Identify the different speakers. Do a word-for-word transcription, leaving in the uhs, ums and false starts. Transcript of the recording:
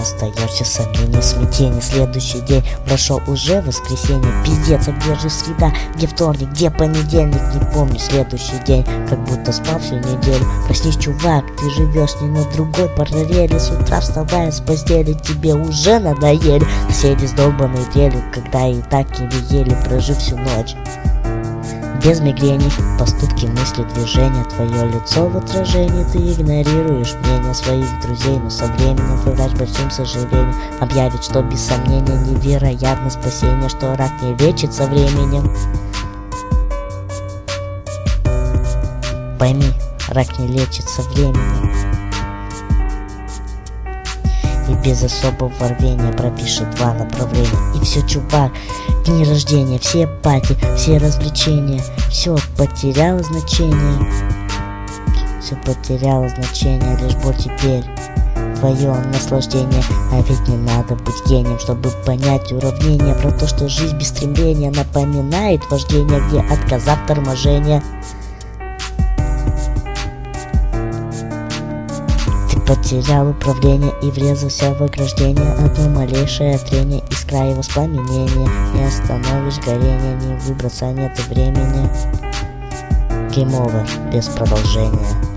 Speaker 1: остаешься сомнение, смятение. Следующий день прошел уже воскресенье. Пиздец, а где же среда, где вторник, где понедельник? Не помню следующий день, как будто спал всю неделю. Проснись, чувак, ты живешь не на другой параллели. С утра вставая с постели, тебе уже надоели соседи с долбаной дрелью, когда и так еле-еле прожив всю ночь. Без мигрени, поступки, мысли, движения, твое лицо в отражении. Ты игнорируешь мнение своих друзей, но со временем врач большим сожалением объявит, что без сомнения невероятно спасение, что рак не лечит со временем. Пойми, рак не лечит со временем. И без особого рвения пропишет два направления. И все, чувак, дни рождения, все пати, все развлечения, все потеряло значение. Все потеряло значение, лишь боль теперь твое наслаждение. А ведь не надо быть гением, чтобы понять уравнение про то, что жизнь без стремления напоминает вождение, где отказав торможения. Потерял управление и врезался в ограждение. Одно малейшее трение, искра его воспламенения. Не остановишь горение, не выбраться нет времени. Game over, без продолжения.